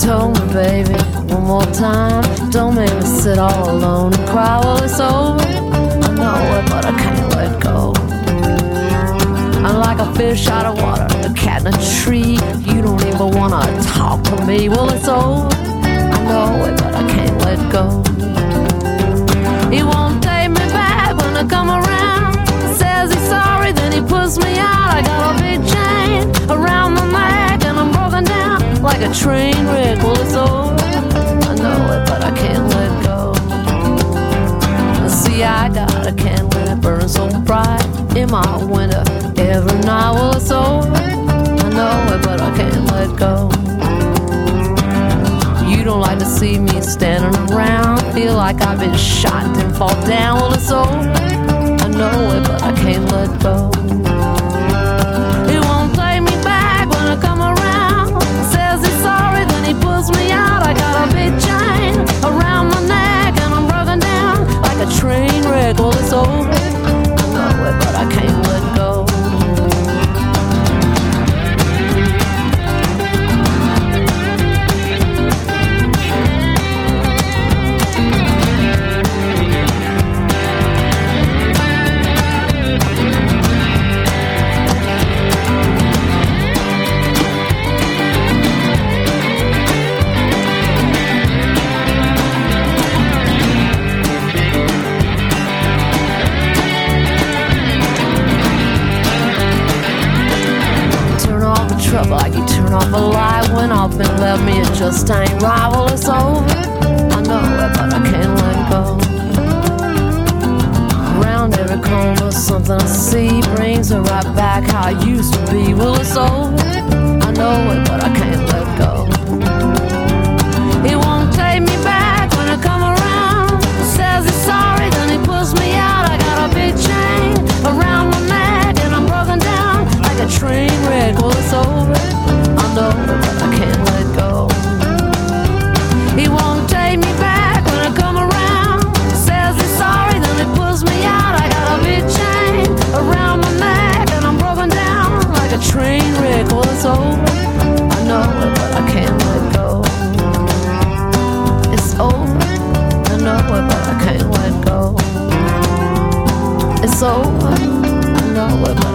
told me, baby, one more time, don't make me sit all alone and cry. Well, it's over, I know it, but I can't let go. I'm like a fish out of water, a cat in a tree. You don't even wanna talk to me. Well, it's over, I know it, but I can't let go. He won't take me back when I come around. Says he's sorry, then he puts me out. I got a big chain around my neck and I'm broken down like a train wreck. Well, it's over, I know it, but I can't let go. See, I got a candle that burns so bright in my window every night. Well, it's over, I know it, but I can't let go. You don't like to see me standing around, feel like I've been shot and fall down. Well, it's over, I know it, but I can't let go. He won't take me back when I come around. Says he's sorry, then he pulls me out. I got a big chain around my neck and I'm broken down like a train wreck. Well, it's over, I know it, but I can't let go. Like you turn off a light when I've been left me, it just ain't right. Well, it's over, I know it, but I can't let go. Around every corner, something I see brings her right back how I used to be. Well, it's over, I know it, but I can't let go. He won't take me back when I come around. Says he's sorry, then he pulls me out. I got a big chain around my neck and I'm broken down like a train wreck. Well, it's over, I know it, but I can't let go. He won't take me back when I come around. Says he's sorry, then he pulls me out. I got a big chain around my neck and I'm broken down like a train wreck. Well, it's over, I know it, but I can't let go. It's over, I know it, but I can't let go. It's over, I know it, but